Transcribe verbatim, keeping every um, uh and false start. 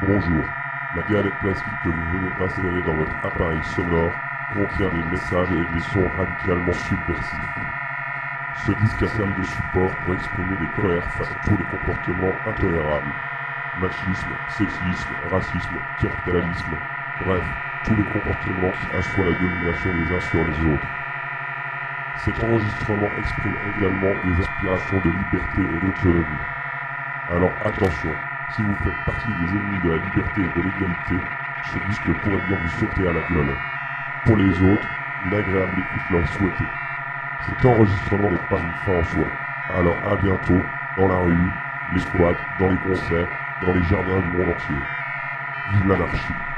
Bonjour. La galette plastique que vous venez d'insérer dans votre appareil sonore contient des messages et des sons radicalement subversifs. Ce disque a servi de support pour exprimer des colères face à tous les comportements intolérables. Machisme, sexisme, racisme, capitalisme, bref, tous les comportements qui assoient la domination des uns sur les autres. Cet enregistrement exprime également des aspirations de liberté et d'autonomie. Alors attention, si vous faites partie des ennemis de la liberté et de l'égalité, ce disque pourrait bien vous sauter à la gueule. Pour les autres, une agréable écoute leur est souhaitée. Cet enregistrement n'est pas une fin en soi. Alors à bientôt, dans la rue, les squats, dans les concerts, dans les jardins du monde entier. Vive l'anarchie!